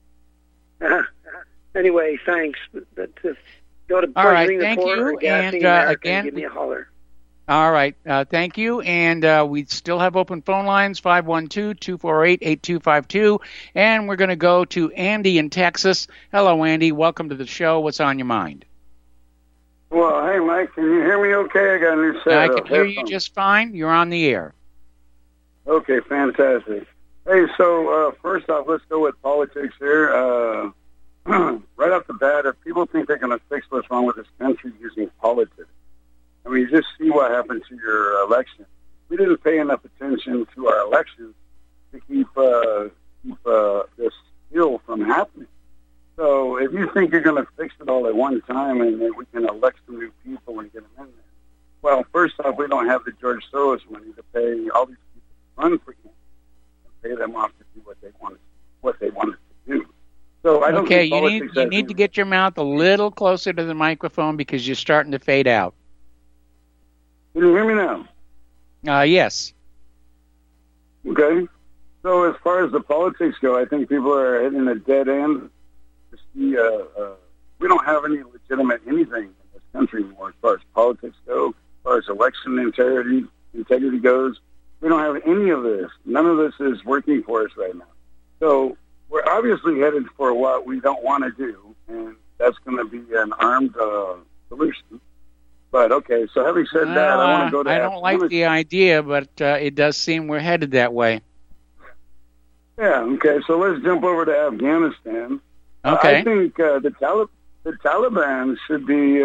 Anyway, thanks. But go to all right, thank you, and again, give me a holler. All right, thank you, and we still have open phone lines, 512-248-8252, and we're going to go to Andy in Texas. Hello, Andy. Welcome to the show. What's on your mind? Well, hey, Mike, can you hear me okay? I got a new set I can hear you just fine. You're on the air. Okay, fantastic. Hey, so first off, let's go with politics here. Right off the bat, if people think they're going to fix what's wrong with this country using politics, I mean, just see what happened to your election. We didn't pay enough attention to our elections to keep this ill from happening. So if you think you're going to fix it all at one time and then we can elect some new people and get them in there, well, first off, we don't have the George Soros money to pay all these people to run for him and pay them off to do what they wanted to do. So I don't think you need to get your mouth a little closer to the microphone because you're starting to fade out. Can you hear me now? Yes. Okay. So as far as the politics go, I think people are hitting a dead end. We don't have any legitimate anything in this country anymore as far as politics go, as far as election integrity goes. We don't have any of this. None of this is working for us right now. So we're obviously headed for what we don't want to do, and that's going to be an armed solution. But, okay, so having said that, I want to go to... I don't like the idea, but it does seem we're headed that way. Yeah, okay, so let's jump over to Afghanistan. Okay. I think the Taliban should be...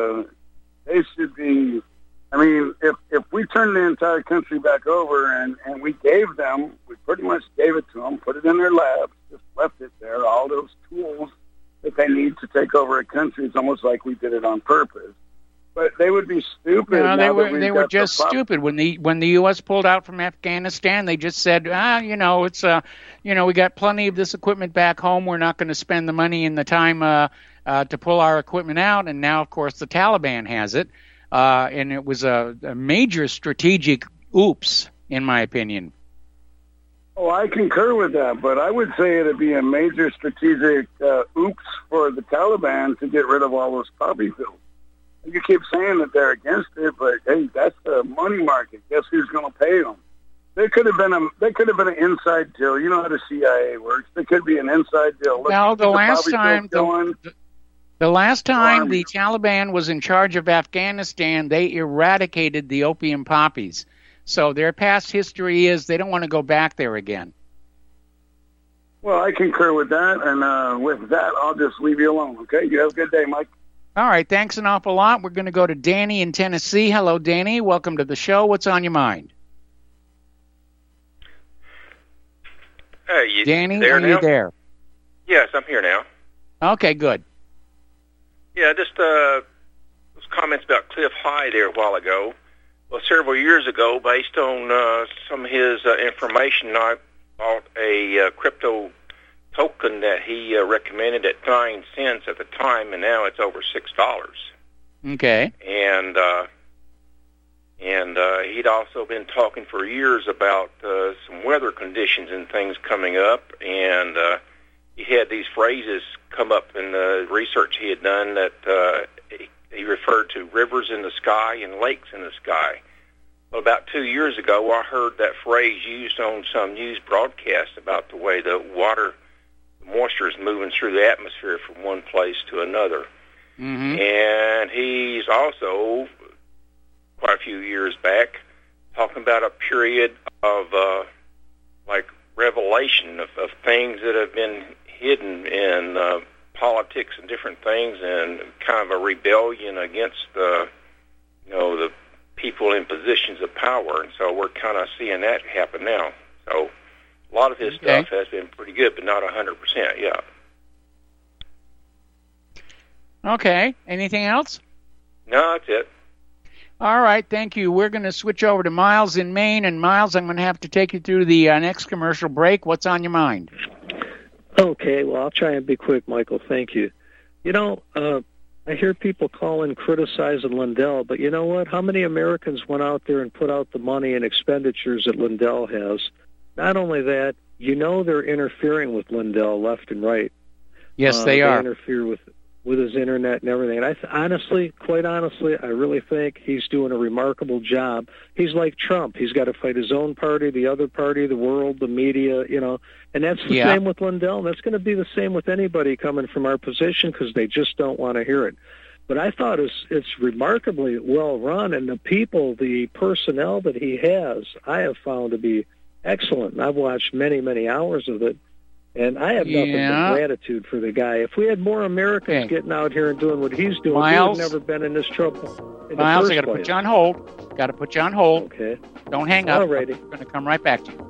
I mean, if we turn the entire country back over and we pretty much gave it to them, put it in their labs, just left it there, all those tools that they need to take over a country, it's almost like we did it on purpose. But they would be stupid. No, they were just stupid when the U.S. pulled out from Afghanistan. They just said, it's we got plenty of this equipment back home. We're not going to spend the money and the time to pull our equipment out. And now, of course, the Taliban has it, and it was a major strategic oops, in my opinion. Oh, I concur with that, but I would say it'd be a major strategic oops for the Taliban to get rid of all those poppy fields. You keep saying that they're against it, but hey, that's the money market. Guess who's going to pay them? There could have been an inside deal. You know how the CIA works. There could be an inside deal. Well, the last time the Taliban was in charge of Afghanistan, they eradicated the opium poppies. So their past history is they don't want to go back there again. Well, I concur with that, and with that, I'll just leave you alone. Okay, you have a good day, Mike. All right, thanks an awful lot. We're going to go to Danny in Tennessee. Hello, Danny. Welcome to the show. What's on your mind? Danny, are you there? Yes, I'm here now. Okay, good. Yeah, just those comments about Cliff High there a while ago. Well, several years ago, based on some of his information, I bought a crypto token that he recommended at 9 cents at the time, and now it's over $6. Okay. And he'd also been talking for years about some weather conditions and things coming up, and he had these phrases come up in the research he had done that he referred to rivers in the sky and lakes in the sky. Well, about 2 years ago, I heard that phrase used on some news broadcast about the way the moisture is moving through the atmosphere from one place to another. And he's also, quite a few years back, talking about a period of like revelation of things that have been hidden in politics and different things, and kind of a rebellion against the people in positions of power. And so we're kind of seeing that happen now. So a lot of his stuff has been pretty good, but not 100%. Yeah. Okay. Anything else? No, that's it. All right, thank you. We're going to switch over to Miles in Maine. And, Miles, I'm going to have to take you through the next commercial break. What's on your mind? Okay, well, I'll try and be quick, Michael. Thank you. I hear people calling, criticizing Lindell, but you know what? How many Americans went out there and put out the money and expenditures that Lindell has? Not only that, they're interfering with Lindell left and right. Yes, they are. They interfere with his internet and everything. And quite honestly, I really think he's doing a remarkable job. He's like Trump. He's got to fight his own party, the other party, the world, the media, And that's the same with Lindell. And that's going to be the same with anybody coming from our position because they just don't want to hear it. But I thought it's remarkably well run, and the people, the personnel that he has, I have found to be excellent. And I've watched many, many hours of it. And I have nothing but gratitude for the guy. If we had more Americans getting out here and doing what he's doing, Miles, we would never been in this trouble. Miles, I got to put you on hold. Okay. Don't hang up. All righty. I'm going to come right back to you.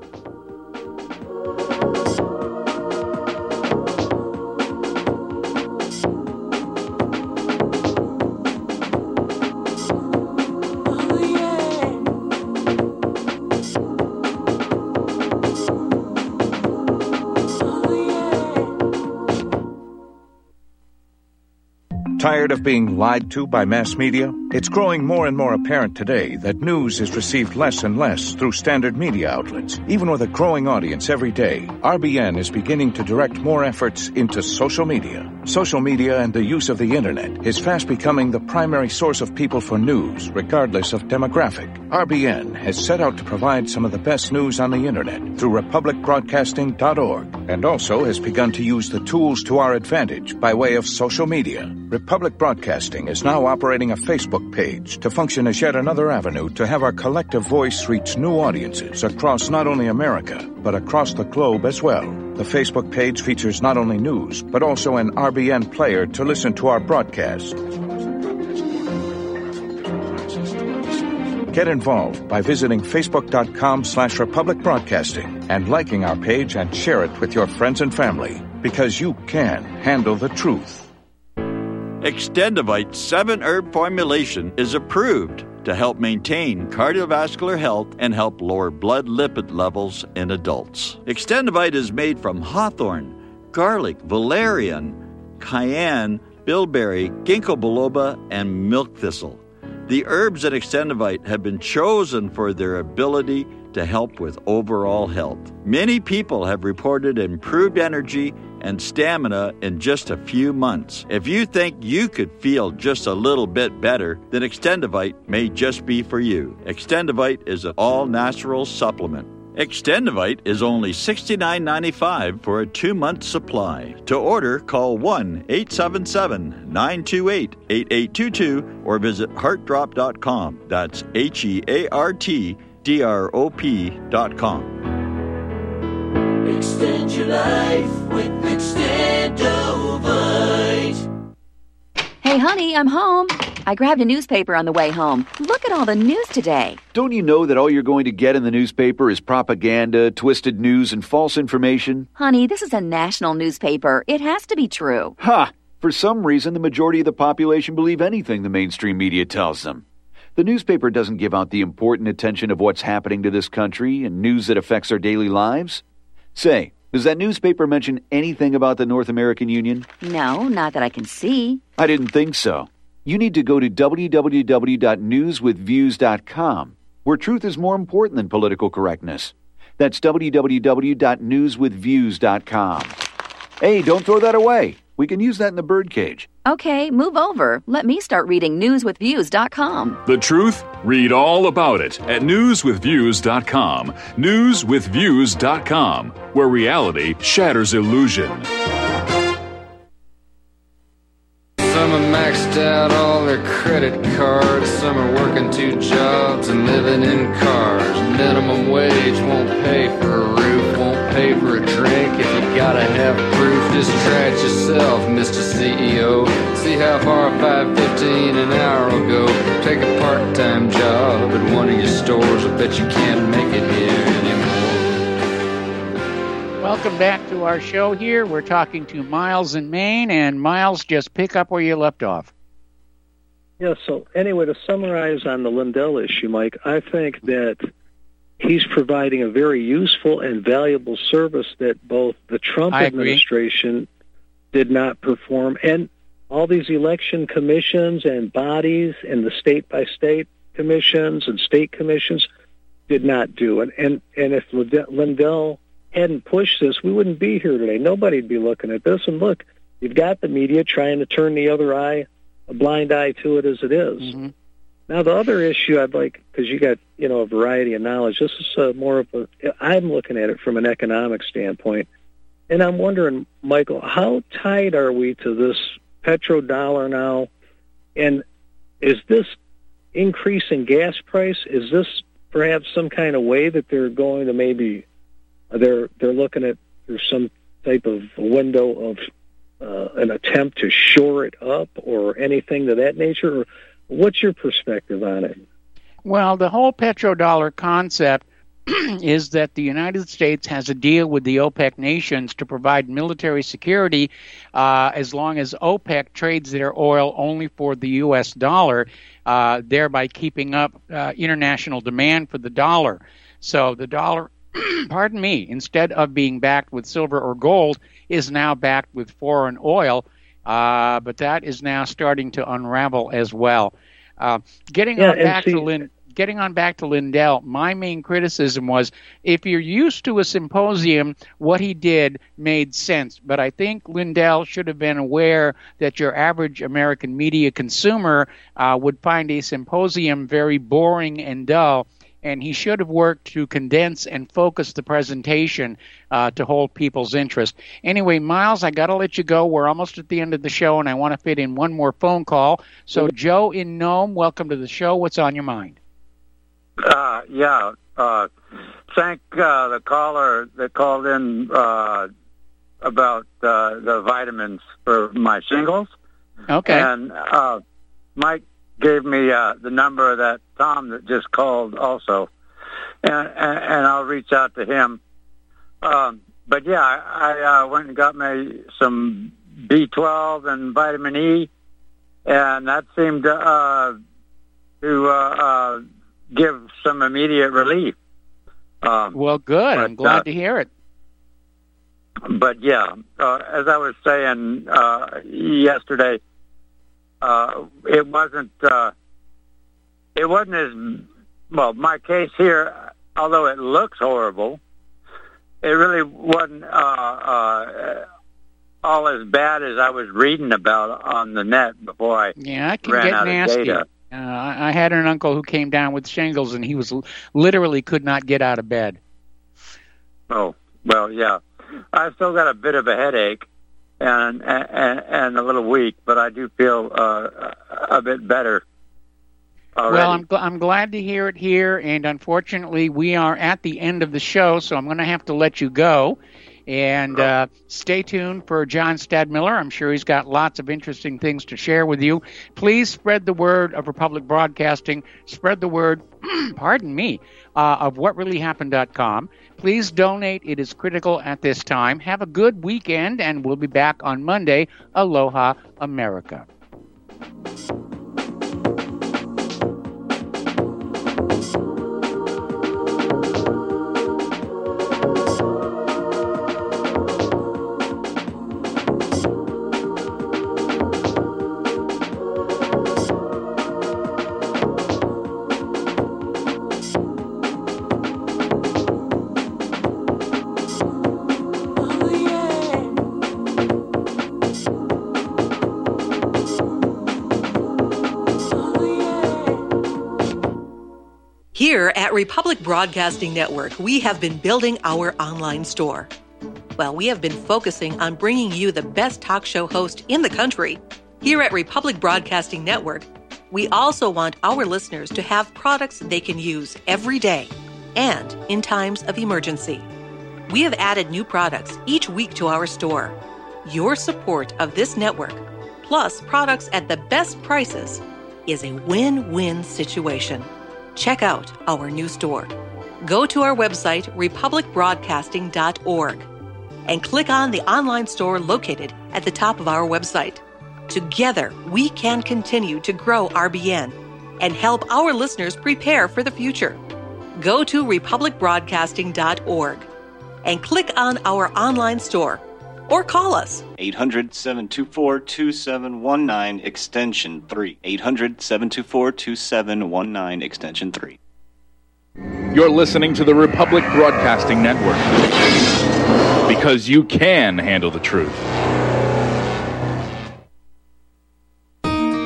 Tired of being lied to by mass media? It's growing more and more apparent today that news is received less and less through standard media outlets. Even with a growing audience every day, RBN is beginning to direct more efforts into social media. Social media and the use of the internet is fast becoming the primary source of people for news, regardless of demographic. RBN has set out to provide some of the best news on the internet through republicbroadcasting.org, and also has begun to use the tools to our advantage by way of social media. Republic Broadcasting is now operating a Facebook page to function as yet another avenue to have our collective voice reach new audiences across not only America, but across the globe as well. The Facebook page features not only news, but also an RBN player to listen to our broadcast. Get involved by visiting facebook.com/Republic Broadcasting and liking our page and share it with your friends and family, because you can handle the truth. Extendivite 7-herb formulation is approved to help maintain cardiovascular health and help lower blood lipid levels in adults. Extendivite is made from hawthorn, garlic, valerian, cayenne, bilberry, ginkgo biloba, and milk thistle. The herbs in Extendivite have been chosen for their ability to help with overall health. Many people have reported improved energy and stamina in just a few months. If you think you could feel just a little bit better, then Extendivite may just be for you. Extendivite is an all-natural supplement. Extendivite is only $69.95 for a 2-month supply. To order, call 1-877-928-8822 or visit heartdrop.com. That's HEARTDROP.com. Extend your life with Extendovite. Hey, honey, I'm home. I grabbed a newspaper on the way home. Look at all the news today. Don't you know that all you're going to get in the newspaper is propaganda, twisted news, and false information? Honey, this is a national newspaper. It has to be true. Ha! For some reason, the majority of the population believe anything the mainstream media tells them. The newspaper doesn't give out the important attention of what's happening to this country and news that affects our daily lives. Say, does that newspaper mention anything about the North American Union? No, not that I can see. I didn't think so. You need to go to www.newswithviews.com, where truth is more important than political correctness. That's www.newswithviews.com. Hey, don't throw that away. We can use that in the birdcage. Okay, move over. Let me start reading newswithviews.com. The truth? Read all about it at newswithviews.com. Newswithviews.com, where reality shatters illusion. Summer Max maxed out all their credit cards. Some are working 2 jobs and living in cars. Minimum wage won't pay for a roof, won't pay for a drink. If you gotta have proof, just try it yourself, Mr. CEO. See how far $5.15 an hour will go. Take a part-time job at one of your stores. I bet you can't make it here anymore. Welcome back to our show here. We're talking to Miles in Maine, and Miles, just pick up where you left off. Yeah, so anyway, to summarize on the Lindell issue, Mike, I think that he's providing a very useful and valuable service that both the Trump administration did not perform, and all these election commissions and bodies and the state-by-state commissions and state commissions did not do. And if Lindell hadn't pushed this, we wouldn't be here today. Nobody'd be looking at this. And look, you've got the media trying to turn the other eye, a blind eye to it as it is. Mm-hmm. Now, the other issue I'd like, because you got, a variety of knowledge, this is more of I'm looking at it from an economic standpoint. And I'm wondering, Michael, how tied are we to this petrodollar now? And is this increase in gas price, is this perhaps some kind of way that they're going to maybe, they're looking at through some type of window of an attempt to shore it up or anything to that nature? Or what's your perspective on it? Well, the whole petrodollar concept is that the United States has a deal with the OPEC nations to provide military security as long as OPEC trades their oil only for the U.S. dollar, thereby keeping up international demand for the dollar. So the dollar, pardon me, instead of being backed with silver or gold, is now backed with foreign oil, but that is now starting to unravel as well. Getting on back to Lindell, my main criticism was if you're used to a symposium, what he did made sense. But I think Lindell should have been aware that your average American media consumer would find a symposium very boring and dull, and he should have worked to condense and focus the presentation to hold people's interest. Anyway, Miles, I got to let you go. We're almost at the end of the show, and I want to fit in one more phone call. So, Joe in Nome, welcome to the show. What's on your mind? Thank the caller that called in about the vitamins for my shingles. Okay. And Mike gave me the number that Tom that just called also, and I'll reach out to him. But yeah, I went and got me some B12 and vitamin E, and that seemed to give some immediate relief. Well, good. I'm glad to hear it. But yeah, as I was saying yesterday, it wasn't as well. My case here, although it looks horrible, it really wasn't all as bad as I was reading about on the net before I it can ran get out nasty. of data. I had an uncle who came down with shingles, and he was literally could not get out of bed. Oh, well, yeah. I've still got a bit of a headache and a little weak, but I do feel a bit better already. Well, I'm glad to hear it here, and unfortunately, we are at the end of the show, so I'm going to have to let you go. And stay tuned for John Stadmiller. I'm sure he's got lots of interesting things to share with you. Please spread the word of Republic Broadcasting. Spread the word, pardon me, of whatreallyhappened.com. Please donate. It is critical at this time. Have a good weekend, and we'll be back on Monday. Aloha, America. Here at Republic Broadcasting Network, we have been building our online store. Well, we have been focusing on bringing you the best talk show host in the country. Here at Republic Broadcasting Network, we also want our listeners to have products they can use every day and in times of emergency. We have added new products each week to our store. Your support of this network, plus products at the best prices, is a win-win situation. Check out our new store. Go to our website, republicbroadcasting.org, and click on the online store located at the top of our website. Together, we can continue to grow RBN and help our listeners prepare for the future. Go to republicbroadcasting.org and click on our online store or call us. 800-724-2719, extension 3. 800-724-2719, extension 3. You're listening to the Republic Broadcasting Network. Because you can handle the truth.